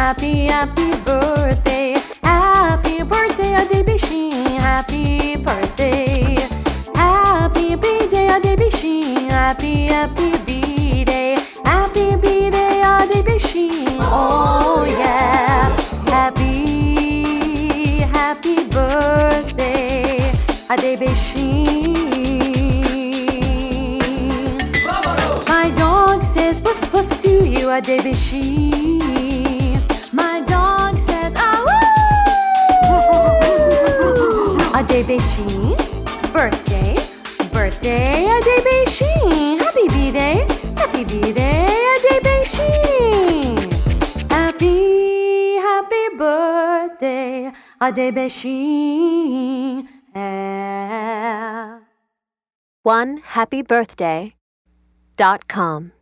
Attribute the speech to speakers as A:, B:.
A: Happy, happy birthday. Happy birthday, Ade Bishin. Happy birthday. Happy B-day, Ade Bishin. Happy, happy B-day. Happy B-day, Ade Bishin. Oh yeah. Happy, happy birthday, Ade Bishin. My dog says woof woof to you, Ade Bishin. My dog says ah woo. Ade Bishin. Birthday, birthday, Ade Bishin. Happy B-day, happy B-day, Ade Bishin. Happy, happy birthday, Ade Bishin.
B: OneHappyBirthday.com